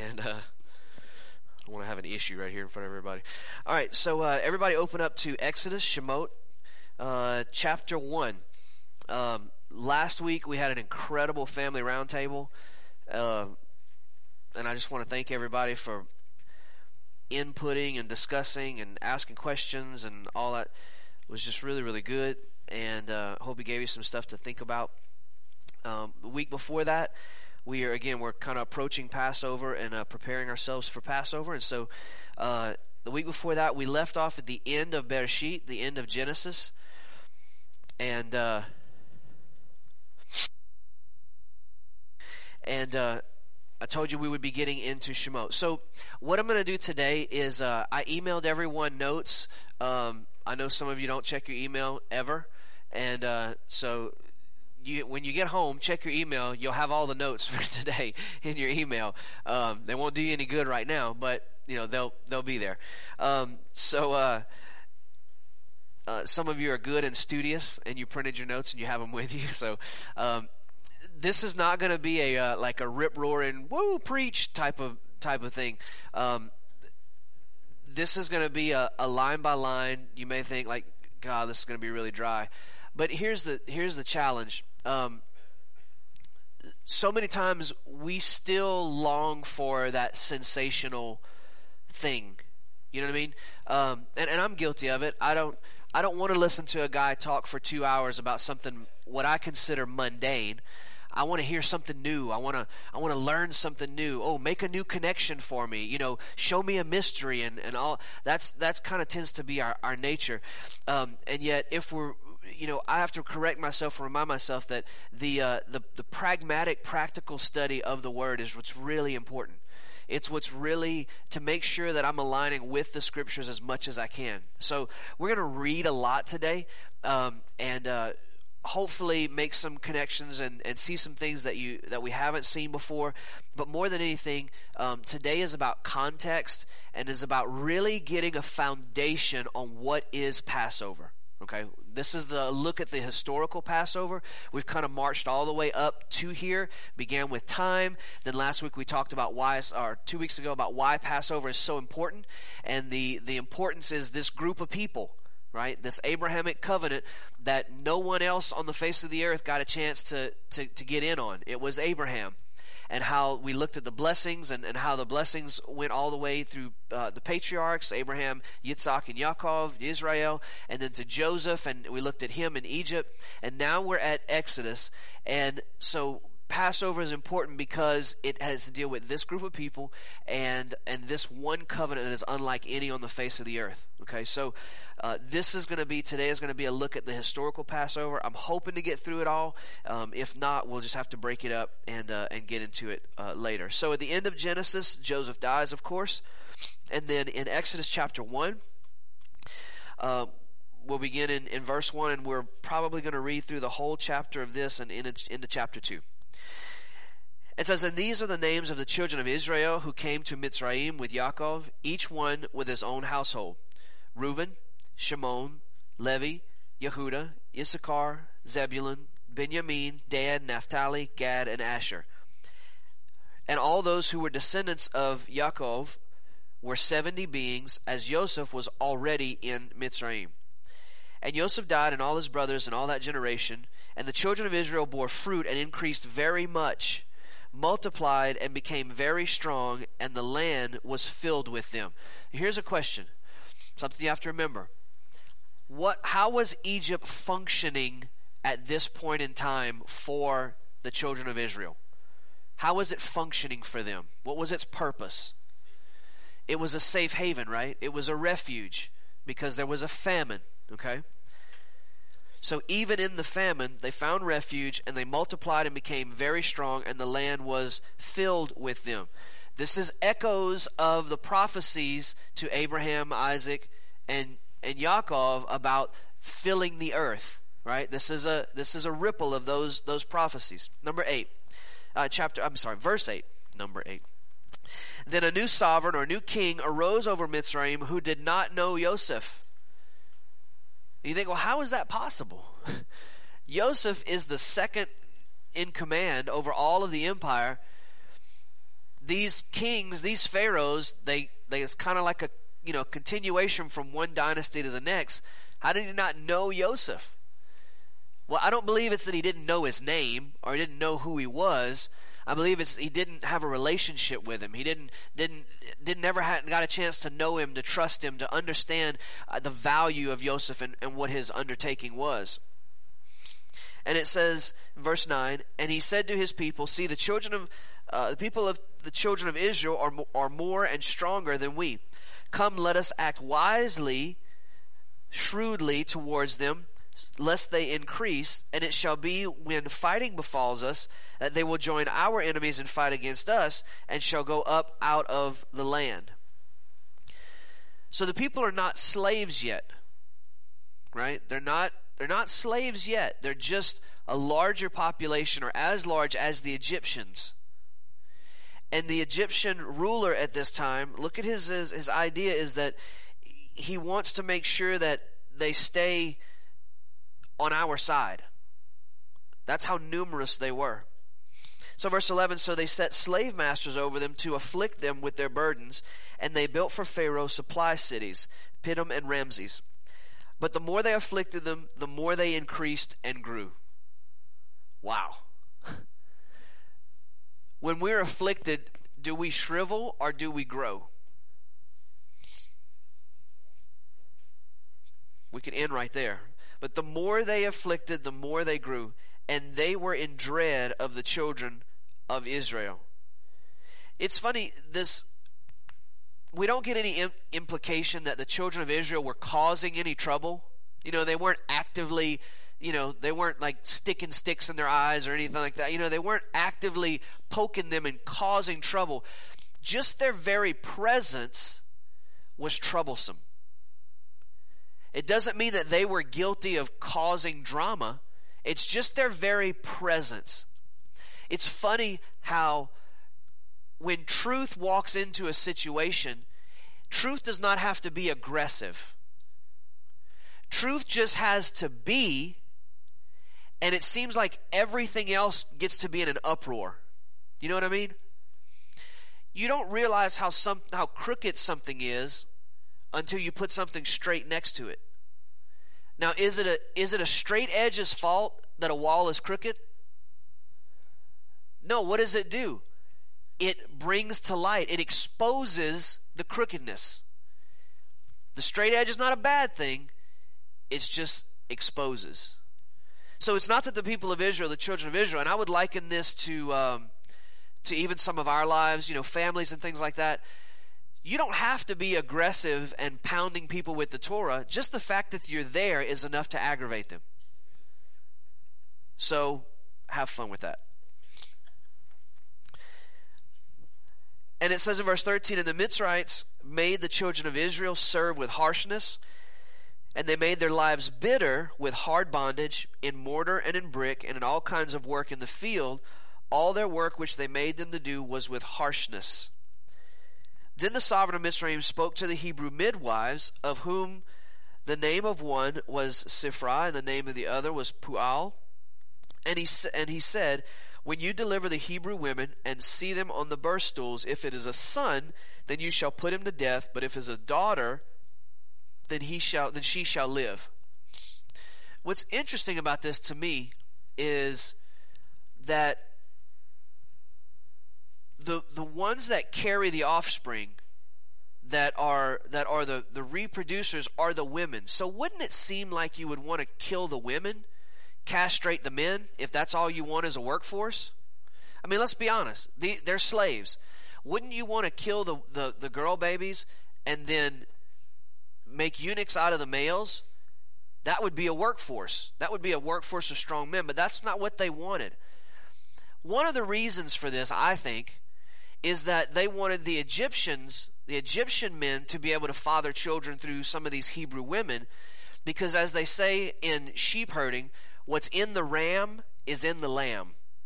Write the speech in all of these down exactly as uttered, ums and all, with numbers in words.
and uh, I want to have an issue right here in front of everybody. All right, so uh, everybody open up to Exodus, Shemot, uh, chapter one. Um, last week we had an incredible family roundtable, uh, and I just want to thank everybody for inputting and discussing and asking questions and all that. It was just really, really good, and uh, hope he gave you some stuff to think about. Um, the week before that, we are again we're kind of approaching Passover and uh, preparing ourselves for Passover, and so uh, the week before that we left off at the end of Bereshit, the end of Genesis, and uh, and uh, I told you we would be getting into Shemot. So what I'm going to do today is uh, I emailed everyone notes. Um, I know some of you don't check your email ever, and uh, so you, when you get home, check your email. You'll have all the notes for today in your email. Um, they won't do you any good right now, but you know they'll they'll be there. Um, so uh, uh, some of you are good and studious, and you printed your notes and you have them with you. So. Um, This is not going to be a uh, like a rip roaring woo preach type of type of thing. Um, this is going to be a, a line by line. You may think like, God, this is going to be really dry, but here's the here's the challenge. Um, so many times we still long for that sensational thing. You know what I mean? Um, and, and I'm guilty of it. I don't I don't want to listen to a guy talk for two hours about something what I consider mundane. I want to hear something new. I want to I want to learn something new. Oh, make a new connection for me. You know, show me a mystery and, and all. That's that's kind of tends to be our, our nature. Um, and yet, if we're, you know, I have to correct myself and remind myself that the uh, the the pragmatic, practical study of the Word is what's really important. It's what's really to make sure that I'm aligning with the Scriptures as much as I can. So we're going to read a lot today, um, and. Uh, hopefully make some connections and, and see some things that you that we haven't seen before. But more than anything, um, today is about context and is about really getting a foundation on what is Passover. Okay, this is the look at the historical Passover. We've kind of marched all the way up to here, began with time. Then last week we talked about why, or two weeks ago, about why Passover is so important. And the, the importance is this group of people. Right, this Abrahamic covenant that no one else on the face of the earth got a chance to, to, to get in on. It was Abraham. And how we looked at the blessings and, and how the blessings went all the way through uh, the patriarchs, Abraham, Yitzhak, and Yaakov, Israel, and then to Joseph, and we looked at him in Egypt. And now we're at Exodus. And so Passover is important because it has to deal with this group of people and and this one covenant that is unlike any on the face of the earth. Okay, so uh, this is going to be, today is going to be a look at the historical Passover. I'm hoping to get through it all. Um, if not, we'll just have to break it up and uh, and get into it uh, later. So at the end of Genesis, Joseph dies, of course. And then in Exodus chapter one, uh, we'll begin in, in verse one, and we're probably going to read through the whole chapter of this and into, into chapter two. It says, and these are the names of the children of Israel who came to Mitzrayim with Yaakov, each one with his own household. Reuben, Shimon, Levi, Yehuda, Issachar, Zebulun, Benjamin, Dan, Naphtali, Gad, and Asher. And all those who were descendants of Yaakov were seventy beings, as Joseph was already in Mitzrayim. And Joseph died, and all his brothers, and all that generation. And the children of Israel bore fruit and increased very much, multiplied and became very strong, and the land was filled with them. Here's a question, something you have to remember. What? How was Egypt functioning at this point in time for the children of Israel? How was it functioning for them? What was its purpose? It was a safe haven, right? It was a refuge because there was a famine, okay? So even in the famine, they found refuge, and they multiplied and became very strong, and the land was filled with them. This is echoes of the prophecies to Abraham, Isaac, and, and Yaakov about filling the earth, right? This is a this is a ripple of those those prophecies. Number eight, uh, chapter. I'm sorry, verse eight. Number eight. Then a new sovereign or new king arose over Mitzrayim who did not know Joseph. You think, well, how is that possible? Joseph is the second in command over all of the empire, these kings, these pharaohs, they, they it's kind of like a, you know, continuation from one dynasty to the next. How did he not know Joseph? Well, I don't believe it's that he didn't know his name or he didn't know who he was. I believe it's he didn't have a relationship with him. He didn't didn't didn't never had got a chance to know him, to trust him, to understand uh, the value of Joseph and, and what his undertaking was. And it says in verse nine, and he said to his people, see, the children of uh, the people of the children of Israel are are more and stronger than we. Come, let us act wisely, shrewdly towards them, lest they increase. And it shall be when fighting befalls us that they will join our enemies and fight against us, and shall go up out of the land. So the people are not slaves yet, right? They're not they're not slaves yet. They're just a larger population, or as large as the Egyptians. And the Egyptian ruler at this time, look at his his, his idea is that he wants to make sure that they stay on our side. That's how numerous they were. So verse eleven, so they set slave masters over them to afflict them with their burdens, and they built for Pharaoh supply cities, Pithom and Ramses. But the more they afflicted them, the more they increased and grew. Wow. When we're afflicted, do we shrivel or do we grow? We can end right there. But the more they afflicted, the more they grew, and they were in dread of the children of Israel. It's funny, this we don't get any im- implication that the children of Israel were causing any trouble. You know, they weren't actively, you know, they weren't like sticking sticks in their eyes or anything like that. You know, they weren't actively poking them and causing trouble. Just their very presence was troublesome. It doesn't mean that they were guilty of causing drama. It's just their very presence. It's funny how when truth walks into a situation, truth does not have to be aggressive. Truth just has to be, and it seems like everything else gets to be in an uproar. You know what I mean? You don't realize how some how crooked something is until you put something straight next to it. Now, is it a is it a straight edge's fault that a wall is crooked? No, what does it do? It brings to light, it exposes the crookedness. The straight edge is not a bad thing, it just exposes. So it's not that the people of Israel, the children of Israel, and I would liken this to um, to even some of our lives, you know, families and things like that. You don't have to be aggressive and pounding people with the Torah. Just the fact that you're there is enough to aggravate them. So have fun with that. And it says in verse thirteen, and the Mitzrites made the children of Israel serve with harshness, and they made their lives bitter with hard bondage, in mortar and in brick, and in all kinds of work in the field. All their work which they made them to do was with harshness. Then the sovereign of Mitzrayim spoke to the Hebrew midwives, of whom the name of one was Sifra, and the name of the other was Pual. And he, and he said, when you deliver the Hebrew women and see them on the birth stools, if it is a son, then you shall put him to death. But if it is a daughter, then he shall, then she shall live. What's interesting about this to me is that the the ones that carry the offspring, that are that are the, the reproducers, are the women. So wouldn't it seem like you would want to kill the women, castrate the men, if that's all you want as a workforce? I mean, let's be honest. The, they're slaves. Wouldn't you want to kill the, the, the girl babies and then make eunuchs out of the males? That would be a workforce. That would be a workforce of strong men, but that's not what they wanted. One of the reasons for this, I think, is that they wanted the Egyptians, the Egyptian men, to be able to father children through some of these Hebrew women, because as they say in sheep herding, what's in the ram is in the lamb.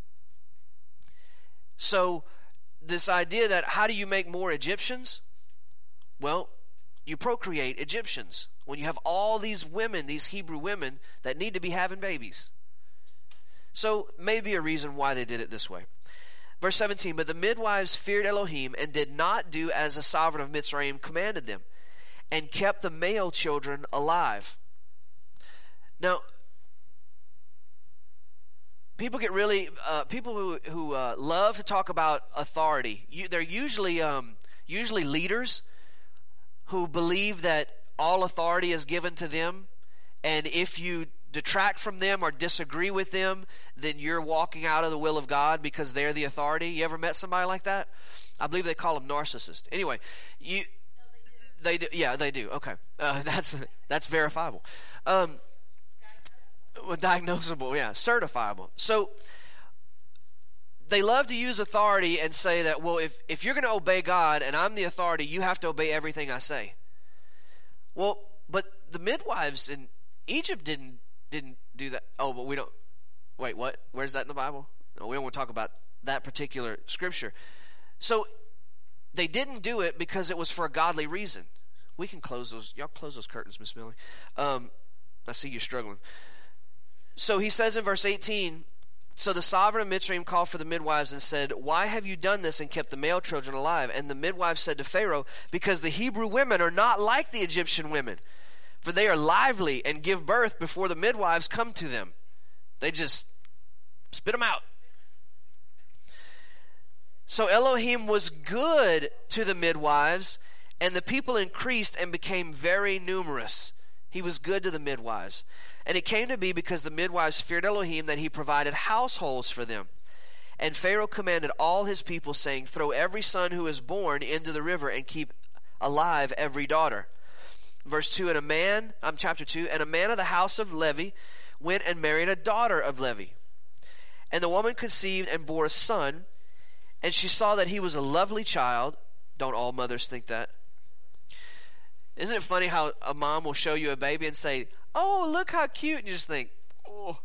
So this idea that how do you make more Egyptians? Well, you procreate Egyptians. When you have all these women, these Hebrew women, that need to be having babies. So maybe a reason why they did it this way. Verse seventeen, but the midwives feared Elohim and did not do as the sovereign of Mitzrayim commanded them, and kept the male children alive. Now, people get really, uh, people who, who uh, love to talk about authority, you, they're usually, um, usually leaders who believe that all authority is given to them, and if you detract from them or disagree with them, then you're walking out of the will of God because they're the authority. You ever met somebody like that? I believe they call them narcissists. Anyway, you, no, they, do. they do. Yeah, they do. Okay, uh, that's that's verifiable, um, diagnosable. diagnosable. Yeah, certifiable. So they love to use authority and say that, well, if if you're going to obey God and I'm the authority, you have to obey everything I say. Well, but the midwives in Egypt didn't didn't do that. Oh, but we don't. Wait, what? Where's that in the Bible? No, we don't want to talk about that particular scripture. So they didn't do it because it was for a godly reason. We can close those. Y'all close those curtains, Miss Millie. Um, I see you struggling. So he says in verse eighteen, so the sovereign of Mitzrayim called for the midwives and said, why have you done this and kept the male children alive? And the midwives said to Pharaoh, because the Hebrew women are not like the Egyptian women, for they are lively and give birth before the midwives come to them. They just spit them out. So Elohim was good to the midwives, and the people increased and became very numerous. He was good to the midwives. And it came to be because the midwives feared Elohim that he provided households for them. And Pharaoh commanded all his people, saying, throw every son who is born into the river and keep alive every daughter. Verse two, and a man, um, chapter two, and a man of the house of Levi went and married a daughter of Levi. And the woman conceived and bore a son, and she saw that he was a lovely child. Don't all mothers think that? Isn't it funny how a mom will show you a baby and say, oh, look how cute, and you just think, oh.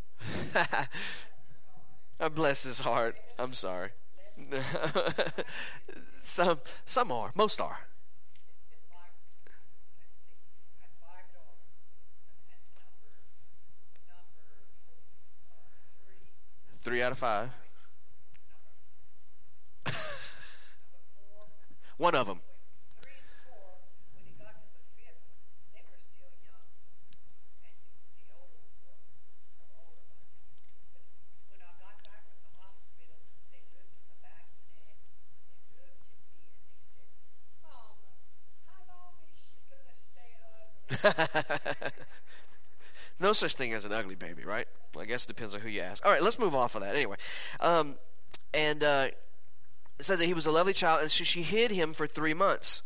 God bless his heart. I'm sorry. some some are. Most are. Three out of five. One of them. No such thing as an ugly baby, right? Well, I guess it depends on who you ask. All right, let's move off of that. Anyway, um, and uh, it says that he was a lovely child, and so she hid him for three months.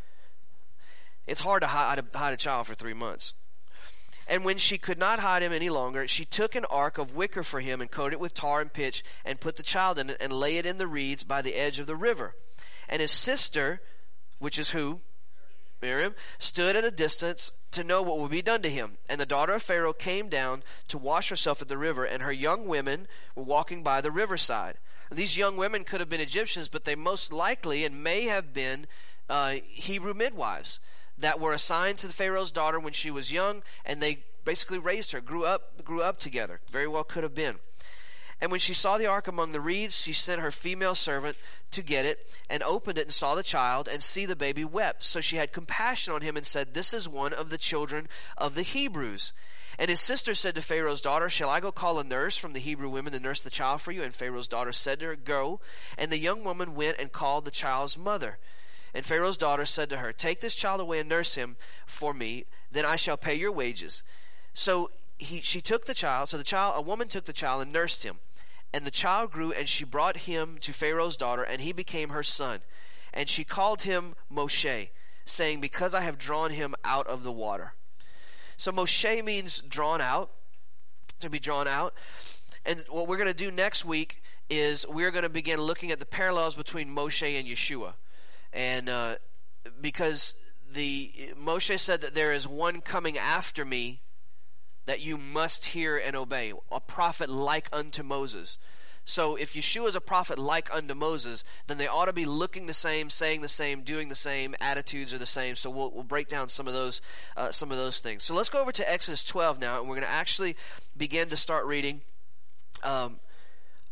It's hard to hide a, hide a child for three months. And when she could not hide him any longer, she took an ark of wicker for him and coated it with tar and pitch and put the child in it and lay it in the reeds by the edge of the river. And his sister, which is who? Miriam, stood at a distance to know what would be done to him. And the daughter of Pharaoh came down to wash herself at the river, and her young women were walking by the riverside. And these young women could have been Egyptians, but they most likely and may have been uh, Hebrew midwives that were assigned to the Pharaoh's daughter when she was young, and they basically raised her, grew up, grew up together. Very well could have been. And when she saw the ark among the reeds, she sent her female servant to get it, and opened it and saw the child, and see the baby wept. So she had compassion on him and said, this is one of the children of the Hebrews. And his sister said to Pharaoh's daughter, shall I go call a nurse from the Hebrew women to nurse the child for you? And Pharaoh's daughter said to her, go. And the young woman went and called the child's mother. And Pharaoh's daughter said to her, take this child away and nurse him for me, then I shall pay your wages. So he, she took the child, so the child, a woman took the child and nursed him. And the child grew, and she brought him to Pharaoh's daughter, and he became her son. And she called him Moshe, saying, because I have drawn him out of the water. So Moshe means drawn out, to be drawn out. And what we're going to do next week is we're going to begin looking at the parallels between Moshe and Yeshua. And uh, because the Moshe said that there is one coming after me that you must hear and obey, a prophet like unto Moses. So if Yeshua is a prophet like unto Moses, then they ought to be looking the same, saying the same, doing the same, attitudes are the same. So we'll, we'll break down some of those uh, some of those things. So let's go over to Exodus twelve now, and we're going to actually begin to start reading um,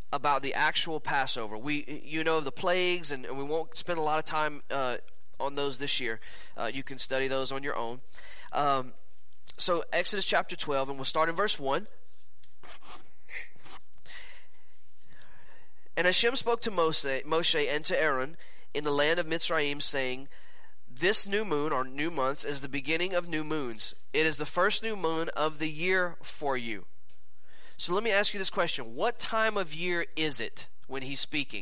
about the actual Passover. We, you know, the plagues, and, and we won't spend a lot of time uh, on those this year. Uh, you can study those on your own. Um, so Exodus chapter twelve, and we'll start in verse one. And Hashem spoke to Moshe, Moshe and to Aaron in the land of Mitzrayim, saying, this new moon, or new months, is the beginning of new moons. It is the first new moon of the year for you. So let me ask you this question. What time of year is it when he's speaking?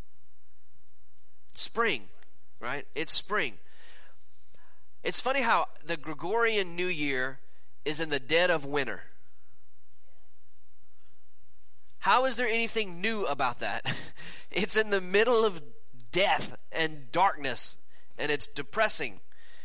Spring, right? It's spring. It's funny how the Gregorian New Year is in the dead of winter. How is there anything new about that? It's in the middle of death and darkness, and it's depressing.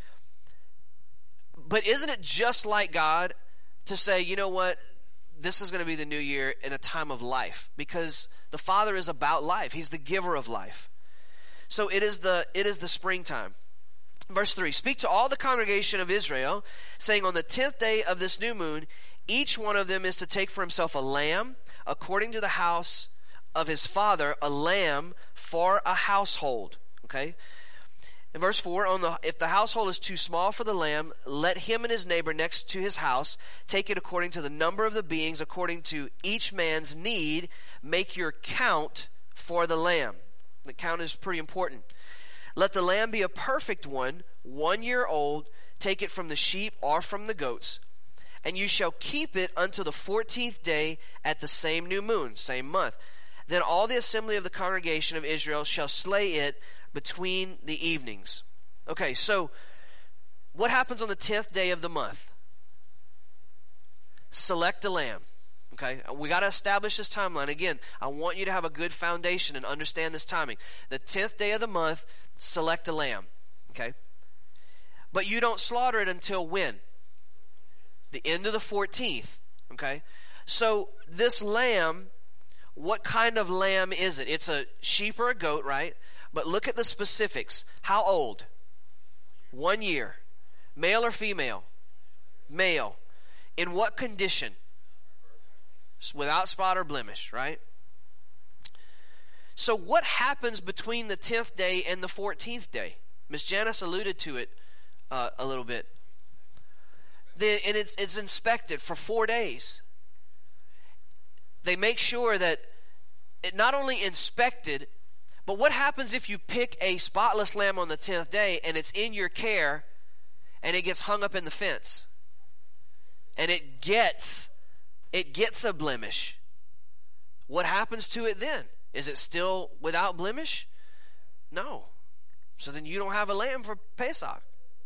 But isn't it just like God to say, you know what, this is going to be the new year in a time of life, because the Father is about life. He's the giver of life. So it is the it is the springtime. Verse three, speak to all the congregation of Israel, saying, on the tenth day of this new moon, each one of them is to take for himself a lamb, according to the house of his father, a lamb for a household. Okay? In verse four, on the, if the household is too small for the lamb, let him and his neighbor next to his house take it according to the number of the beings, according to each man's need. Make your count for the lamb. The count is pretty important. Let the lamb be a perfect one, one year old. Take it from the sheep or from the goats. And you shall keep it until the fourteenth day at the same new moon, same month. Then all the assembly of the congregation of Israel shall slay it between the evenings. Okay, so what happens on the tenth day of the month? Select a lamb. Okay, we got to establish this timeline. Again, I want you to have a good foundation and understand this timing. The tenth day of the month, select a lamb. Okay, but you don't slaughter it until when? The end of the fourteenth. Okay, so this lamb, what kind of lamb is it? It's a sheep or a goat, right? But look at the specifics. How old? One year. Male or female? Male. In what condition? Without spot or blemish, right? So what happens between the tenth day and the fourteenth day? Miss Janice alluded to it uh, a little bit. The, and it's, it's inspected for four days. They make sure that it not only inspected, but what happens if you pick a spotless lamb on the tenth day and it's in your care and it gets hung up in the fence and it gets it gets a blemish? What happens to it then? Is it still without blemish? No. So then you don't have a lamb for Pesach.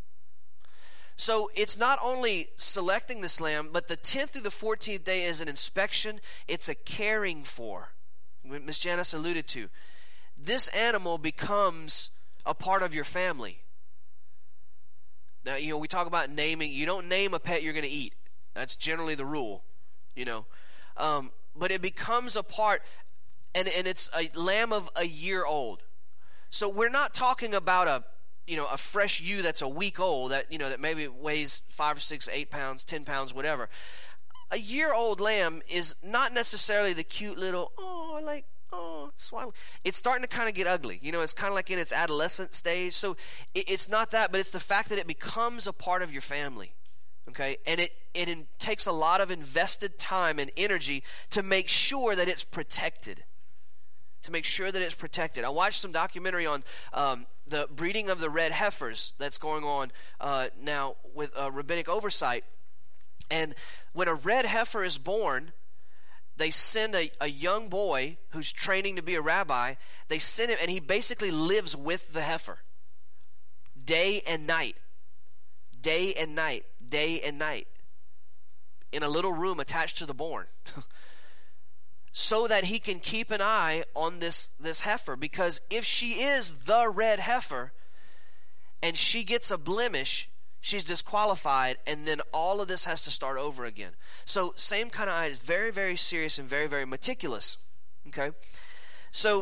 So it's not only selecting this lamb, but the tenth through the fourteenth day is an inspection. It's a caring for. Miss Janice alluded to. This animal becomes a part of your family. Now, you know, we talk about naming. You don't name a pet you're going to eat. That's generally the rule, you know. Um, but it becomes a part, and, and it's a lamb of a year old. So we're not talking about a, you know, a fresh ewe that's a week old, that, you know, that maybe weighs five or six, eight pounds, ten pounds, whatever. A year-old lamb is not necessarily the cute little, oh, like, oh, swallow. It's starting to kind of get ugly. You know, it's kind of like in its adolescent stage. So it, it's not that, but it's the fact that it becomes a part of your family. Okay? And it, it in, takes a lot of invested time and energy to make sure that it's protected. To make sure that it's protected. I watched some documentary on um, the breeding of the red heifers that's going on uh, now with uh, rabbinic oversight. And when a red heifer is born, they send a, a young boy who's training to be a rabbi. They send him, and he basically lives with the heifer. Day and night. Day and night. Day and night. In a little room attached to the born. So that he can keep an eye on this, this heifer. Because if she is the red heifer, and she gets a blemish, she's disqualified, and then all of this has to start over again. So same kind of eye is very, very serious and very, very meticulous. Okay? So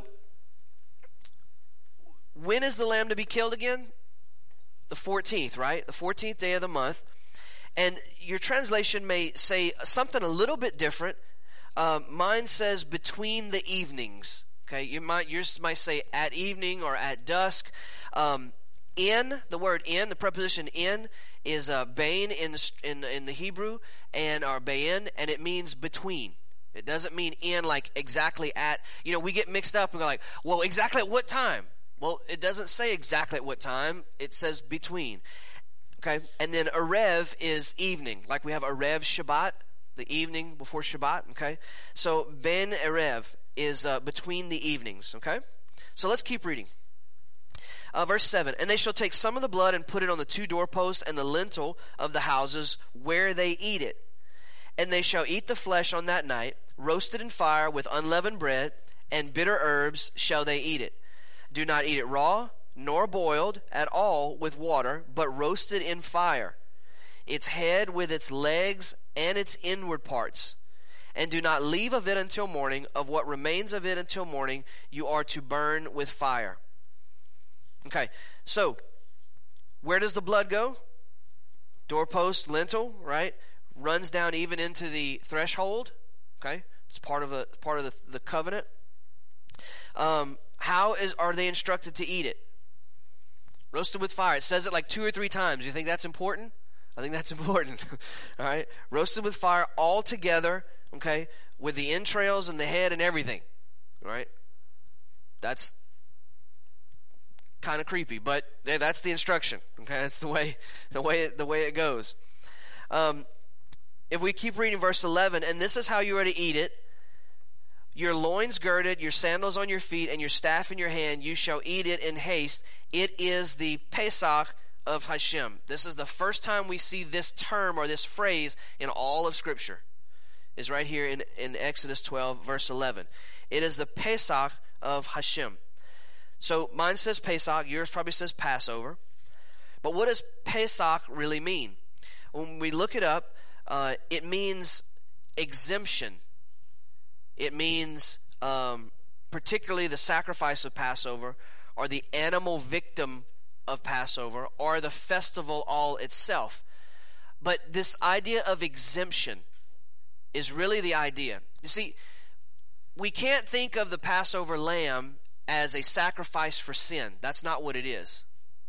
when is the lamb to be killed again? The fourteenth, right? The fourteenth day of the month. And your translation may say something a little bit different. Um, mine says between the evenings. Okay, you might yours might say at evening or at dusk. Um, in the word in, the preposition in is uh, bain in the in in the Hebrew and or bain, and it means between. It doesn't mean in like exactly at. You know, we get mixed up and go like, well, exactly at what time? Well, it doesn't say exactly at what time. It says between. Okay, and then Erev is evening, like we have Erev Shabbat, the evening before Shabbat. Okay, so Ben Erev is uh, between the evenings. Okay, so let's keep reading. Uh, verse seven, and they shall take some of the blood and put it on the two doorposts and the lintel of the houses where they eat it. And they shall eat the flesh on that night, roasted in fire with unleavened bread, and bitter herbs shall they eat it. Do not eat it raw, nor boiled at all with water, but roasted in fire, its head with its legs and its inward parts. And do not leave of it until morning. Of what remains of it until morning, you are to burn with fire. Okay, so where does the blood go? Doorpost, lintel, right? Runs down even into the threshold. Okay, it's part of the part of the, the covenant. Um, how is are they instructed to eat it? Roasted with fire. It says it like two or three times. You think that's important? I think that's important. All right, roasted with fire all together. Okay, with the entrails and the head and everything. All right, that's kind of creepy, but yeah, that's the instruction. Okay, that's the way the way the way it goes. Um, if we keep reading verse eleven, and this is how you are to eat it: your loins girded, your sandals on your feet, and your staff in your hand. You shall eat it in haste. It is the Pesach of Hashem. This is the first time we see this term or this phrase in all of Scripture. Is right here in, in Exodus twelve, verse eleven. It is the Pesach of Hashem. So mine says Pesach, yours probably says Passover. But what does Pesach really mean? When we look it up, uh, it means exemption. It means um, particularly the sacrifice of Passover, or the animal victim of Passover, or the festival all itself. But this idea of exemption is really the idea. You see, we can't think of the Passover lamb as a sacrifice for sin. That's not what it is.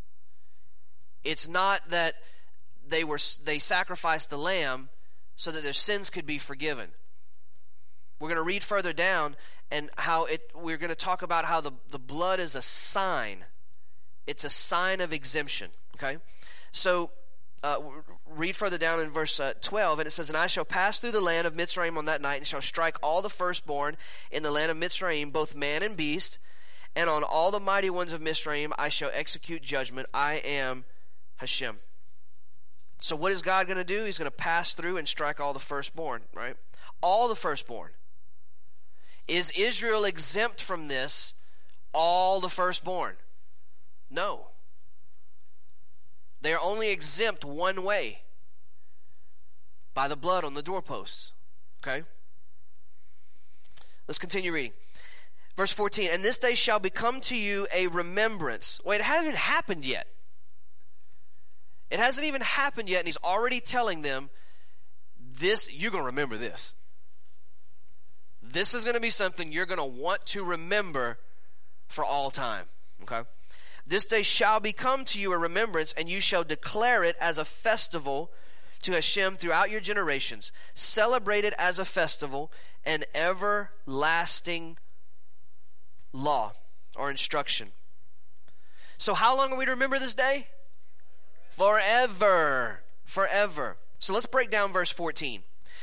It's not that they were they sacrificed the lamb so that their sins could be forgiven. We're going to read further down and how it we're going to talk about how the, the blood is a sign. It's a sign of exemption. Okay? So uh, read further down in verse uh, twelve, and it says, and I shall pass through the land of Mitzrayim on that night, and shall strike all the firstborn in the land of Mitzrayim, both man and beast. And on all the mighty ones of Mitzrayim I shall execute judgment. I am Hashem. So what is God going to do? He's going to pass through and strike all the firstborn, right? All the firstborn. Is Israel exempt from this, all the firstborn? No. They are only exempt one way. By the blood on the doorposts. Okay? Let's continue reading. Verse fourteen, and this day shall become to you a remembrance. Wait, it hasn't even happened yet. It hasn't even happened yet, and he's already telling them, this, you're going to remember this. This is going to be something you're going to want to remember for all time. Okay? This day shall become to you a remembrance, and you shall declare it as a festival to Hashem throughout your generations. Celebrate it as a festival, an everlasting law or instruction. So how long are we to remember this day? Forever. Forever. So let's break down verse fourteen.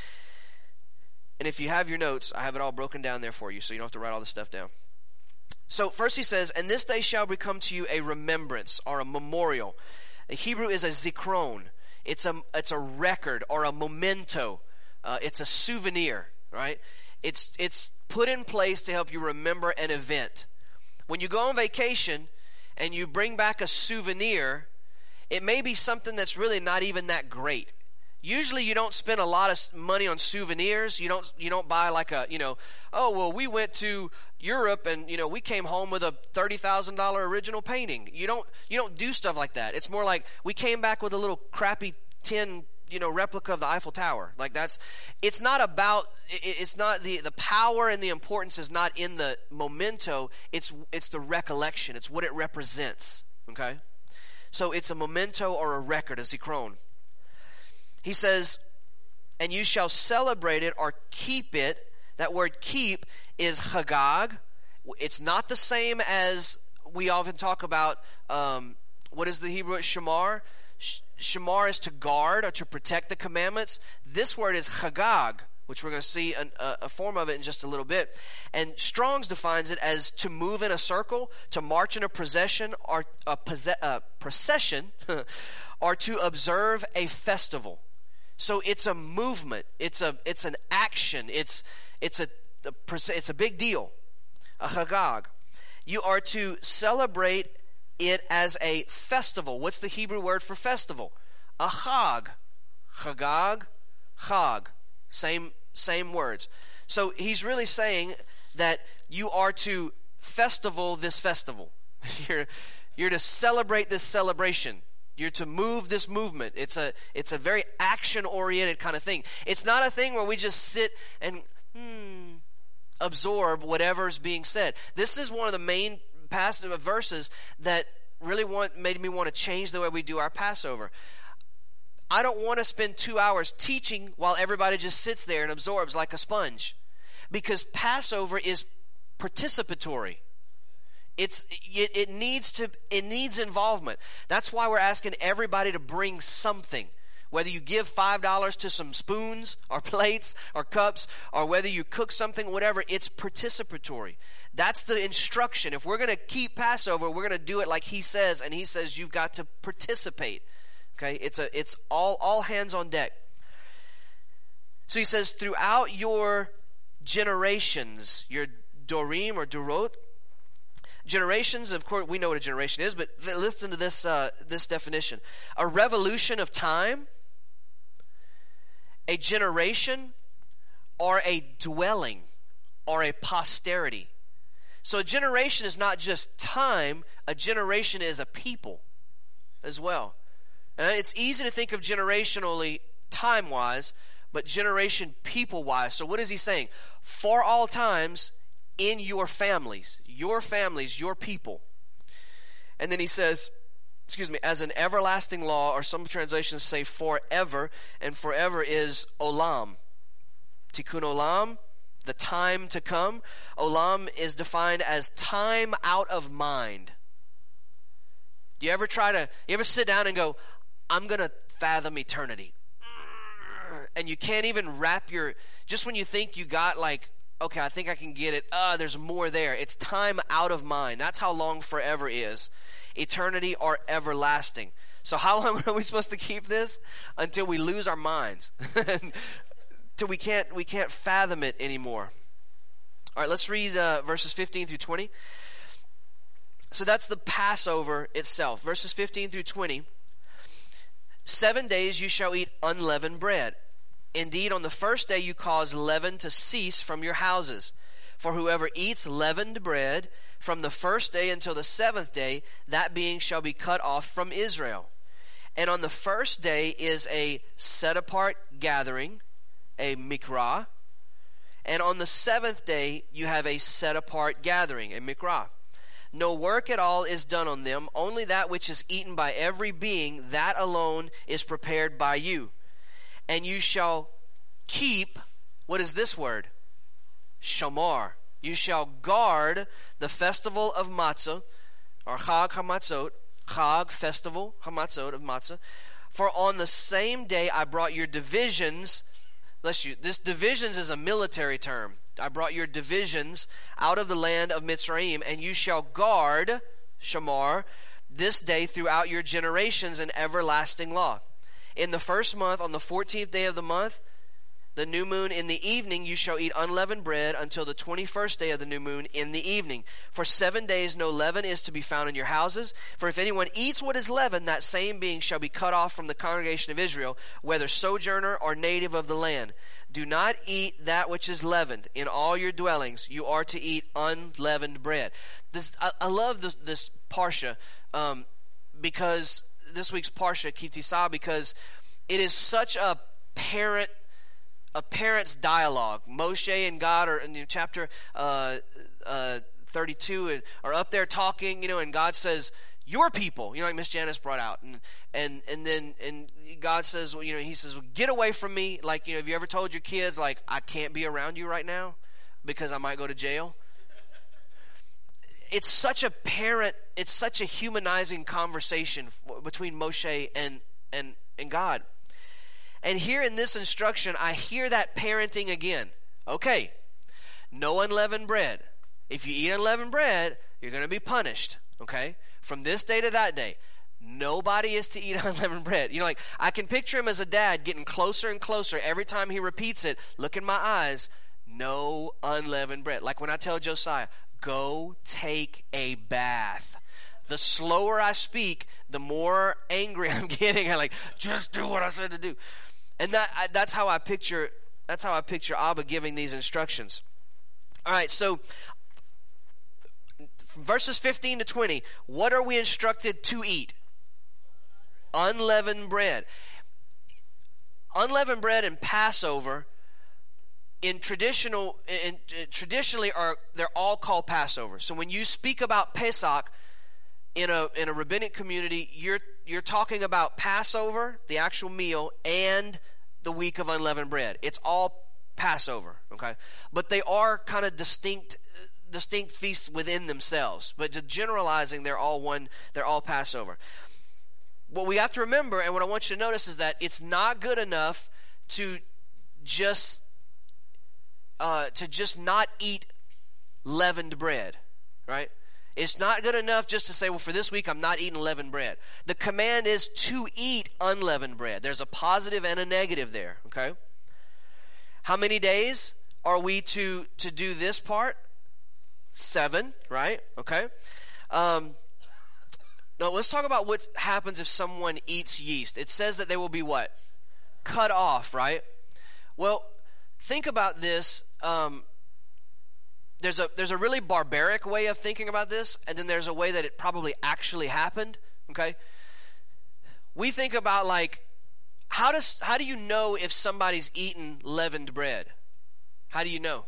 And if you have your notes, I have it all broken down there for you, so you don't have to write all this stuff down. So first he says, and this day shall become to you a remembrance or a memorial. The Hebrew is a zikron. It's a, it's a record or a memento. Uh, it's a souvenir, right? It's, it's put in place to help you remember an event. When you go on vacation and you bring back a souvenir, it may be something that's really not even that great. Usually you don't spend a lot of money on souvenirs. You don't you don't buy like a, you know, oh, well, we went to Europe and, you know, we came home with a thirty thousand dollars original painting. You don't you don't do stuff like that. It's more like we came back with a little crappy tin you know, replica of the Eiffel Tower. Like that's, it's not about, it's not the, the power and the importance is not in the memento. It's, it's the recollection. It's what it represents. Okay. So it's a memento or a record, a zikron. He says, and you shall celebrate it or keep it. That word keep is chagag. It's not the same as we often talk about, um, what is the Hebrew? Shamar. Shamar is to guard or to protect the commandments. This word is chagag, which we're going to see an, a, a form of it in just a little bit. And Strong's defines it as to move in a circle, to march in a procession, or a, posse- a procession, or to observe a festival. So it's a movement. It's a it's an action. It's it's a, a it's a big deal. A chagag. You are to celebrate it as a festival. What's the Hebrew word for festival? A chag. Chagag, chag. Same same words. So he's really saying that you are to festival this festival. You're you're to celebrate this celebration. You're to move this movement. It's a it's a very action-oriented kind of thing. It's not a thing where we just sit and hmm, absorb whatever's being said. This is one of the main passage of verses that really want made me want to change the way we do our Passover. I don't want to spend two hours teaching while everybody just sits there and absorbs like a sponge, because Passover is participatory. It's it, it needs to it needs involvement. That's why we're asking everybody to bring something. Whether you give five dollars to some spoons or plates or cups, or whether you cook something, whatever, it's participatory. That's the instruction. If we're going to keep Passover, we're going to do it like he says, and he says you've got to participate. Okay, it's a it's all all hands on deck. So he says throughout your generations, your dorim or durot. Generations, of course, we know what a generation is, but listen to this uh, this definition: a revolution of time, a generation, or a dwelling, or a posterity. So a generation is not just time; a generation is a people as well. And it's easy to think of generationally time-wise, but generation people-wise. So what is he saying? For all times, in your families, your families, your people. And then he says, excuse me, as an everlasting law, or some translations say forever, and forever is olam. Tikkun olam, the time to come. Olam is defined as time out of mind. Do you ever try to, you ever sit down and go, I'm going to fathom eternity. And you can't even wrap your, just when you think you got like, okay, I think I can get it. Ah, uh, there's more there. It's time out of mind. That's how long forever is. Eternity or everlasting. So how long are we supposed to keep this? Until we lose our minds. Till we can't we can't fathom it anymore. All right, let's read uh, verses fifteen through twenty. So that's the Passover itself. Verses fifteen through twenty. Seven days you shall eat unleavened bread. Indeed, on the first day you cause leaven to cease from your houses. For whoever eats leavened bread from the first day until the seventh day, that being shall be cut off from Israel. And on the first day is a set-apart gathering, a mikra. And on the seventh day you have a set-apart gathering, a mikra. No work at all is done on them, only that which is eaten by every being, that alone is prepared by you. And you shall keep, what is this word? Shamar. You shall guard the festival of matzah, or Chag HaMatzot, Chag, festival, HaMatzot, of matzah. For on the same day I brought your divisions, bless you, this divisions is a military term. I brought your divisions out of the land of Mitzrayim, and you shall guard, Shamar, this day throughout your generations an everlasting law. In the first month, on the fourteenth day of the month, the new moon in the evening, you shall eat unleavened bread until the twenty-first day of the new moon in the evening. For seven days no leaven is to be found in your houses. For if anyone eats what is leavened, that same being shall be cut off from the congregation of Israel, whether sojourner or native of the land. Do not eat that which is leavened. In all your dwellings you are to eat unleavened bread. This I, I love this, this parsha um, because this week's parsha, Ki Tisa, because it is such a parent, a parent's dialogue. Moshe and God are in chapter uh, uh, thirty-two are up there talking, you know, and God says, "Your people," you know, like Miss Janice brought out, and and and then and God says, well, you know, He says, well, "Get away from me." Like, you know, have you ever told your kids, like, "I can't be around you right now because I might go to jail"? It's such a parent, it's such a humanizing conversation between Moshe and and and God. And here in this instruction, I hear that parenting again. Okay, no unleavened bread. If you eat unleavened bread, you're going to be punished. Okay, from this day to that day, nobody is to eat unleavened bread. You know, like, I can picture him as a dad getting closer and closer every time he repeats it. Look in my eyes, no unleavened bread. Like when I tell Josiah, go take a bath. The slower I speak, the more angry I'm getting. I'm like, just do what I said to do. And that I, that's how I picture that's how I picture Abba giving these instructions. All right, so from verses fifteen to twenty, what are we instructed to eat? Unleavened bread. Unleavened bread and Passover in traditional in, in traditionally are they're all called Passover. So when you speak about Pesach in a in a rabbinic community, you're you're talking about Passover, the actual meal, and the week of unleavened bread. It's all Passover, okay? But they are kind of distinct distinct feasts within themselves. But just generalizing, they're all one, they're all Passover. What we have to remember, and what I want you to notice, is that it's not good enough to just uh, to just not eat leavened bread, right? It's not good enough just to say, well, for this week I'm not eating leavened bread. The command is to eat unleavened bread. There's a positive and a negative there, okay? How many days are we to, to do this part? Seven, right? Okay. Um, now let's talk about what happens if someone eats yeast. It says that they will be what? Cut off, right? Well, think about this. Um, There's a there's a really barbaric way of thinking about this, and then there's a way that it probably actually happened. Okay, we think about, like, how does how do you know if somebody's eaten leavened bread? How do you know?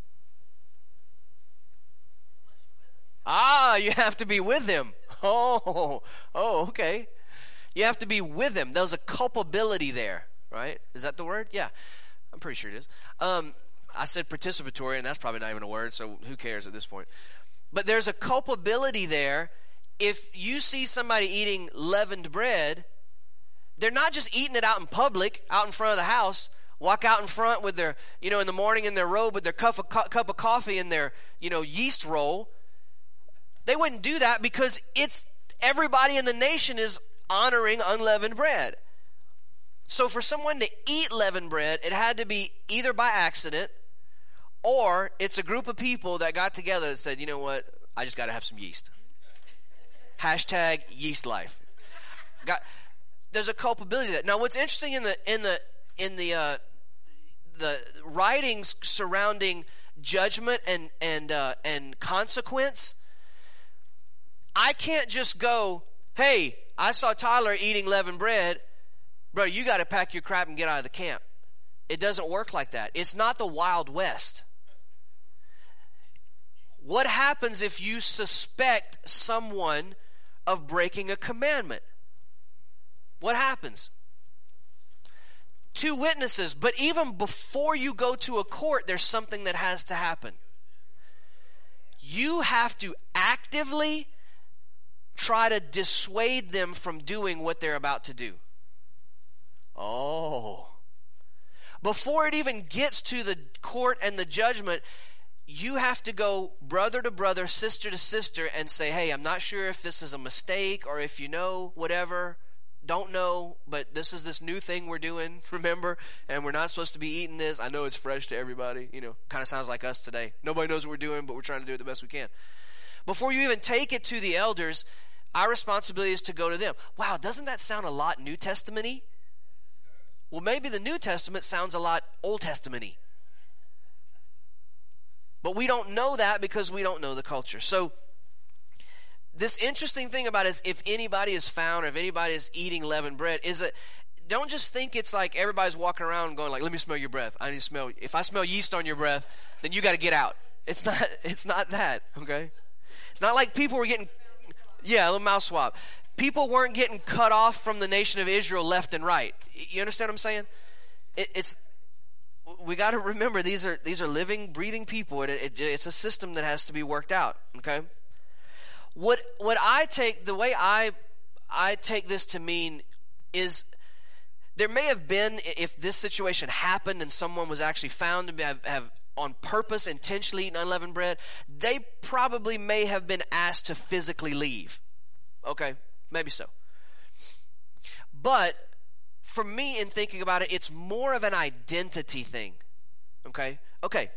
Ah, you have to be with them. Oh, oh, okay. You have to be with them. There's a culpability there, right? Is that the word? Yeah, I'm pretty sure it is. Um, I said participatory, and that's probably not even a word, so who cares at this point? But there's a culpability there. If you see somebody eating leavened bread, they're not just eating it out in public, out in front of the house, walk out in front with their, you know, in the morning in their robe with their cup of, cup of coffee and their, you know, yeast roll. They wouldn't do that because it's everybody in the nation is honoring unleavened bread. So for someone to eat leavened bread, it had to be either by accident, or it's a group of people that got together and said, you know what, I just got to have some yeast. Hashtag yeast life. Got, there's a culpability there. Now, what's interesting in the in the in the uh, the writings surrounding judgment and and uh, and consequence, I can't just go, hey, I saw Tyler eating leavened bread. Bro, you got to pack your crap and get out of the camp. It doesn't work like that. It's not the Wild West. What happens if you suspect someone of breaking a commandment? What happens? Two witnesses, but even before you go to a court, there's something that has to happen. You have to actively try to dissuade them from doing what they're about to do. Oh. Before it even gets to the court and the judgment, you have to go brother to brother, sister to sister, and say, hey, I'm not sure if this is a mistake or if you know, whatever. Don't know, but this is this new thing we're doing, remember? And we're not supposed to be eating this. I know it's fresh to everybody. You know, kind of sounds like us today. Nobody knows what we're doing, but we're trying to do it the best we can. Before you even take it to the elders, our responsibility is to go to them. Wow, doesn't that sound a lot New Testament-y? Well, maybe the New Testament sounds a lot Old Testament-y. But we don't know that because we don't know the culture. So this interesting thing about it is if anybody is found or if anybody is eating leavened bread, is that don't just think it's like everybody's walking around going like, let me smell your breath. I need to smell. If I smell yeast on your breath, then you got to get out. It's not, it's not that, okay? It's not like people were getting, yeah, a little mouth swab. People weren't getting cut off from the nation of Israel left and right. You understand what I'm saying? It, it's, we got to remember these are, these are living, breathing people. It, it, it's a system that has to be worked out, okay? What, what I take, the way I, I take this to mean is there may have been, if this situation happened and someone was actually found to have, have on purpose intentionally eaten unleavened bread, they probably may have been asked to physically leave. Okay, maybe so. But for me, in thinking about it, it's more of an identity thing. Okay? Okay.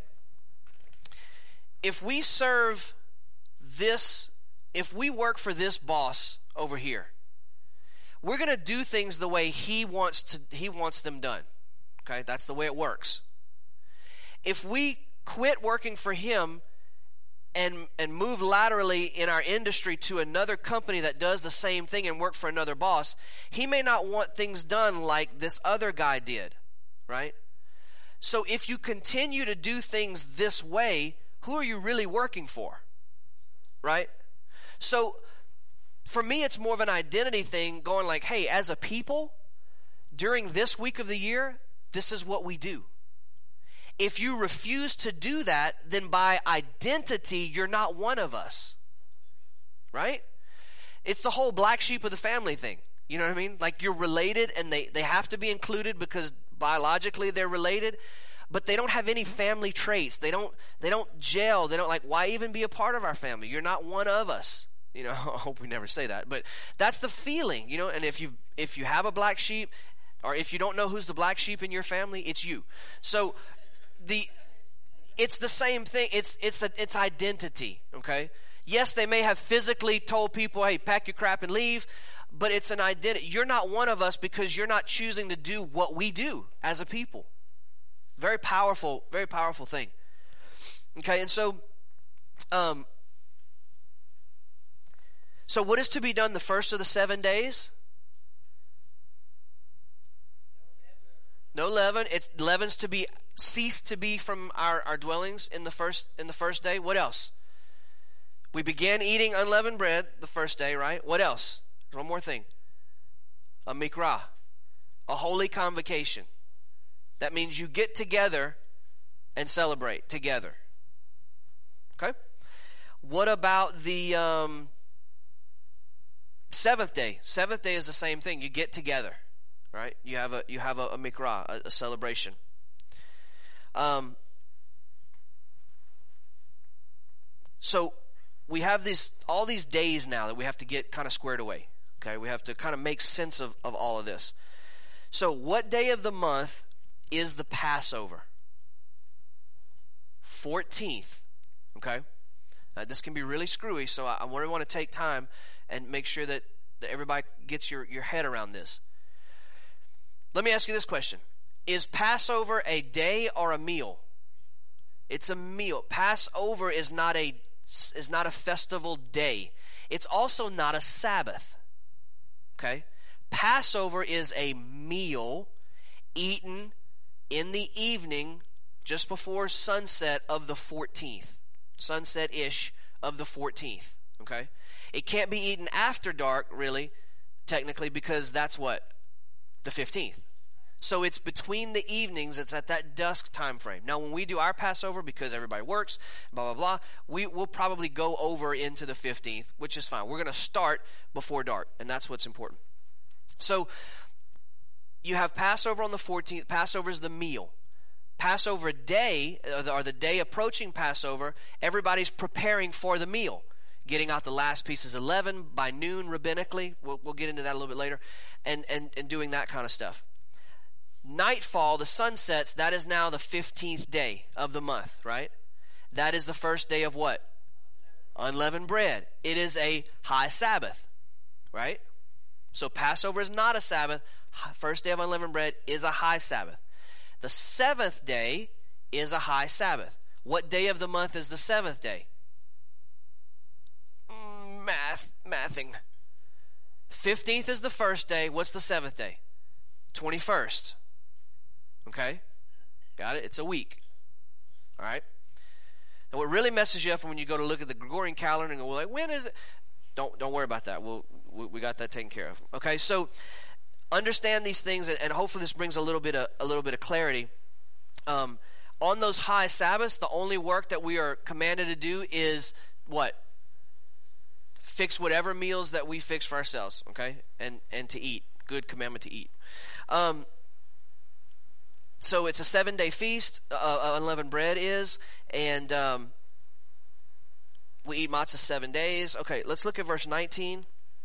If we serve this, if we work for this boss over here, we're going to do things the way he wants to, he wants them done. Okay? That's the way it works. If we quit working for him and and move laterally in our industry to another company that does the same thing and work for another boss, he may not want things done like this other guy did, right? So if you continue to do things this way, who are you really working for, right? So for me, it's more of an identity thing, going like, hey, as a people, during this week of the year, this is what we do. If you refuse to do that, then by identity, you're not one of us, right? It's the whole black sheep of the family thing. You know what I mean? Like you're related and they, they have to be included because biologically they're related, but they don't have any family traits. They don't, they don't gel. They don't like, why even be a part of our family? You're not one of us. You know, I hope we never say that, but that's the feeling, you know, and if you if you have a black sheep, or if you don't know who's the black sheep in your family, it's you. So the it's the same thing. It's it's a, it's identity, okay? Yes, they may have physically told people, hey, pack your crap and leave, but it's an identity. You're not one of us because you're not choosing to do what we do as a people. Very powerful, very powerful thing. Okay, and so um So what is to be done the first of the seven days? No leaven. It's leaven's to be ceased to be from our, our dwellings in the first in the first day. What else? We began eating unleavened bread the first day, right? What else? One more thing. A mikra, a holy convocation. That means you get together and celebrate together. Okay. What about the um, Seventh day. Seventh day is the same thing. You get together, right? You have a you have a, a mikra, a, a celebration. Um. So we have these all these days now that we have to get kind of squared away. Okay, we have to kind of make sense of, of all of this. So what day of the month is the Passover? fourteenth. Okay. Now, this can be really screwy, so I, I really want to take time and make sure that, that everybody gets your, your head around this. Let me ask you this question. Is Passover a day or a meal? It's a meal. Passover is not a is not a festival day. It's also not a Sabbath. Okay? Passover is a meal eaten in the evening just before sunset of the fourteenth. Sunset-ish of the fourteenth. Okay? It can't be eaten after dark, really, technically, because that's what? The fifteenth. So it's between the evenings. It's at that dusk time frame. Now, when we do our Passover, because everybody works, blah, blah, blah, we will probably go over into the fifteenth, which is fine. We're going to start before dark, and that's what's important. So you have Passover on the fourteenth. Passover is the meal. Passover day, or the day approaching Passover, everybody's preparing for the meal. Getting out the last pieces of leaven by noon rabbinically. We'll, we'll get into that a little bit later. And, and, and doing that kind of stuff. Nightfall, the sun sets, that is now the fifteenth day of the month, right? That is the first day of what? Unleavened bread. It is a high Sabbath, right? So Passover is not a Sabbath. First day of unleavened bread is a high Sabbath. The seventh day is a high Sabbath. What day of the month is the seventh day? Math, mathing. fifteenth is the first day. What's the seventh day? twenty-first. Okay? Got it? It's a week. All right? And what really messes you up when you go to look at the Gregorian calendar and go, well, like, when is it? Don't don't worry about that. We'll, we we got that taken care of. Okay? So understand these things, and, and hopefully this brings a little bit of a little bit of clarity. Um, on those high Sabbaths, the only work that we are commanded to do is what? Fix whatever meals that we fix for ourselves, okay? And and to eat. Good commandment to eat. Um, so it's a seven-day feast, uh, unleavened bread is, and um, we eat matzah seven days. Okay, let's look at verse nineteen.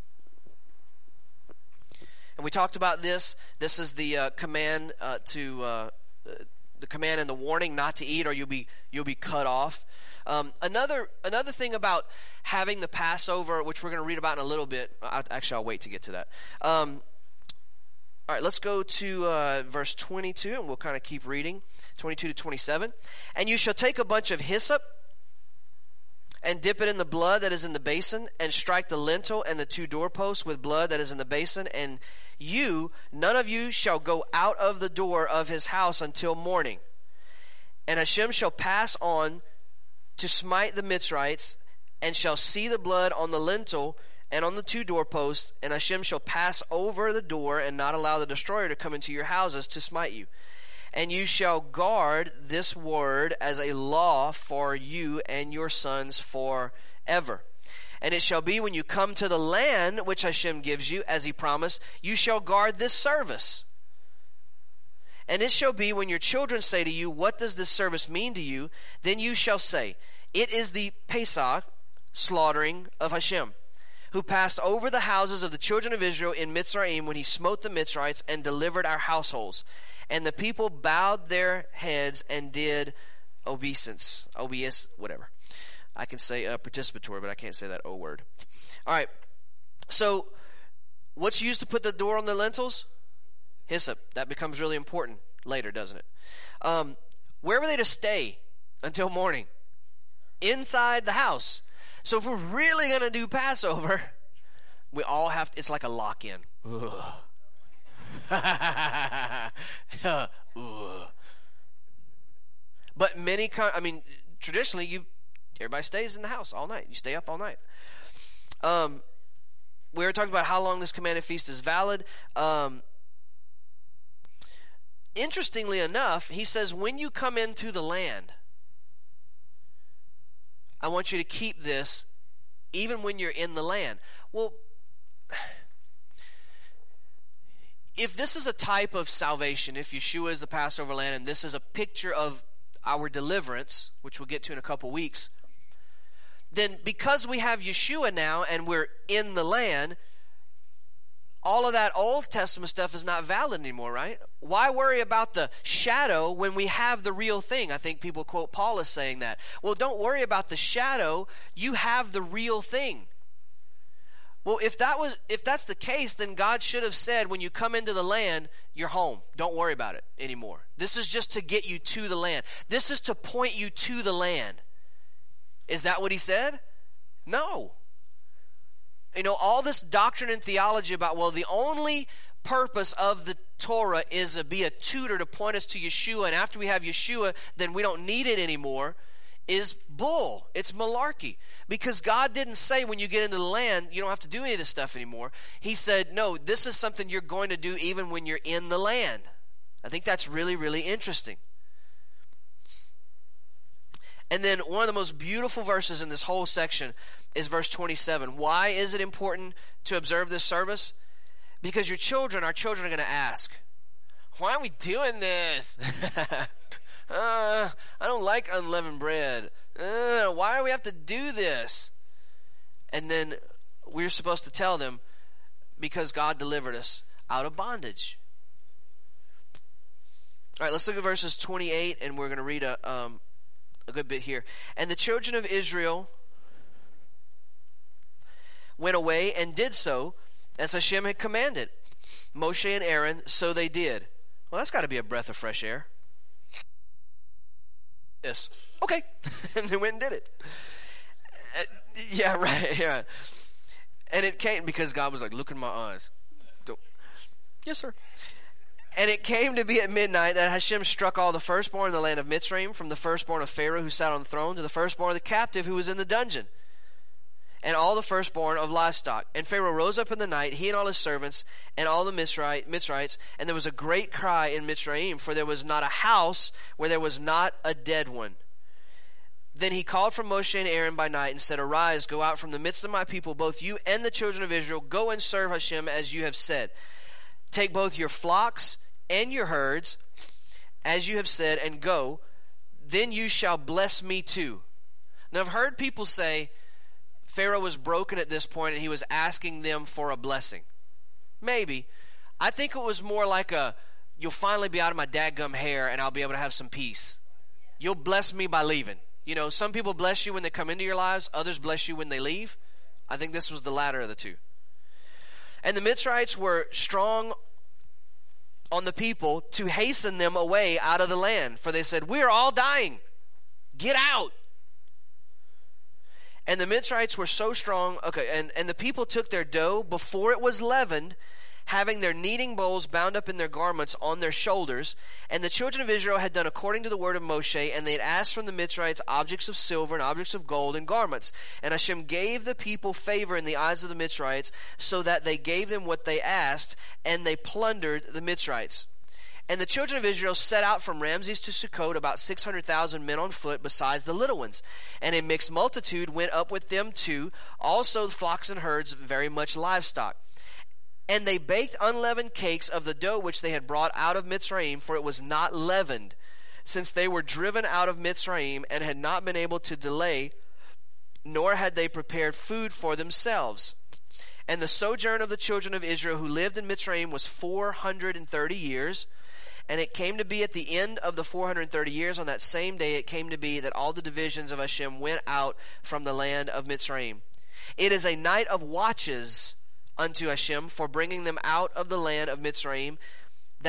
And we talked about this. This is the uh, command uh, to uh, the command and the warning not to eat, or you'll be you'll be cut off. Um, another another thing about having the Passover, which we're going to read about in a little bit. I, actually, I'll wait to get to that. Um, all right, let's go to uh, verse twenty-two, and we'll kind of keep reading, twenty-two to twenty-seven. And you shall take a bunch of hyssop and dip it in the blood that is in the basin, and strike the lintel and the two doorposts with blood that is in the basin, and you, none of you, shall go out of the door of his house until morning. And Hashem shall pass on to smite the Mitzrites, and shall see the blood on the lintel and on the two doorposts, and Hashem shall pass over the door and not allow the destroyer to come into your houses to smite you. And you shall guard this word as a law for you and your sons forever. And it shall be when you come to the land which Hashem gives you, as he promised, you shall guard this service. And it shall be when your children say to you, what does this service mean to you? Then you shall say, it is the Pesach, slaughtering of Hashem, who passed over the houses of the children of Israel in Mitzrayim when he smote the Mitzrites and delivered our households. And the people bowed their heads and did obeisance. Obeis, whatever. I can say uh, participatory, but I can't say that O word. All right. So what's used to put the door on the lintels? Hyssop. That becomes really important later, doesn't it? Um, where were they to stay until morning? Inside the house. So if we're really going to do Passover, we all have to, it's like a lock-in. But many, I mean, traditionally, you everybody stays in the house all night. You stay up all night. Um, we were talking about how long this commanded feast is valid. Um, interestingly enough, he says, when you come into the land, I want you to keep this even when you're in the land. Well, if this is a type of salvation, if Yeshua is the Passover lamb, and this is a picture of our deliverance, which we'll get to in a couple weeks, then because we have Yeshua now and we're in the land, all of that Old Testament stuff is not valid anymore, right? Why worry about the shadow when we have the real thing? I think people quote Paul as saying that. Well, don't worry about the shadow. You have the real thing. Well, if that was if that's the case, then God should have said, when you come into the land, you're home. Don't worry about it anymore. This is just to get you to the land. This is to point you to the land. Is that what he said? No. You know, all this doctrine and theology about, well, the only purpose of the Torah is to be a tutor to point us to Yeshua, and after we have Yeshua, then we don't need it anymore, is bull. It's malarkey. Because God didn't say when you get into the land, you don't have to do any of this stuff anymore. He said, no, this is something you're going to do even when you're in the land. I think that's really, really interesting. And then one of the most beautiful verses in this whole section is verse twenty-seven. Why is it important to observe this service? Because your children, our children are going to ask, why are we doing this? uh, I don't like unleavened bread. Uh, why do we have to do this? And then we're supposed to tell them, because God delivered us out of bondage. All right, let's look at verses twenty-eight, and we're going to read a, um, a good bit here. And the children of Israel went away and did so as Hashem had commanded Moshe and Aaron, so they did. Well, that's got to be a breath of fresh air. Yes. Okay. And they went and did it. Uh, yeah, right. Yeah. And it came because God was like, look in my eyes. Don't. Yes, sir. And it came to be at midnight that Hashem struck all the firstborn in the land of Mitzrayim, from the firstborn of Pharaoh who sat on the throne to the firstborn of the captive who was in the dungeon, and all the firstborn of livestock. And Pharaoh rose up in the night, he and all his servants, and all the Mitzrite, Mitzrites, and there was a great cry in Mitzrayim, for there was not a house where there was not a dead one. Then he called for Moshe and Aaron by night and said, Arise, go out from the midst of my people, both you and the children of Israel, go and serve Hashem as you have said. Take both your flocks and your herds, as you have said, and go. Then you shall bless me too. Now I've heard people say Pharaoh was broken at this point and he was asking them for a blessing. Maybe. I think it was more like a, you'll finally be out of my dadgum hair and I'll be able to have some peace. You'll bless me by leaving. You know, some people bless you when they come into your lives. Others bless you when they leave. I think this was the latter of the two. And the Mitzrites were strong on the people to hasten them away out of the land. For they said, we are all dying. Get out. And the Mitzrites were so strong. Okay, and, and the people took their dough before it was leavened, having their kneading bowls bound up in their garments on their shoulders. And the children of Israel had done according to the word of Moshe, and they had asked from the Mitzrites objects of silver and objects of gold and garments. And Hashem gave the people favor in the eyes of the Mitzrites, so that they gave them what they asked, and they plundered the Mitzrites. And the children of Israel set out from Ramses to Sukkot, about six hundred thousand men on foot, besides the little ones. And a mixed multitude went up with them too, also flocks and herds, very much livestock. And they baked unleavened cakes of the dough which they had brought out of Mitzrayim, for it was not leavened, since they were driven out of Mitzrayim and had not been able to delay, nor had they prepared food for themselves. And the sojourn of the children of Israel who lived in Mitzrayim was four hundred thirty years. And it came to be at the end of the four hundred thirty years, on that same day it came to be that all the divisions of Hashem went out from the land of Mitzrayim. It is a night of watches unto Hashem for bringing them out of the land of Mitzrayim.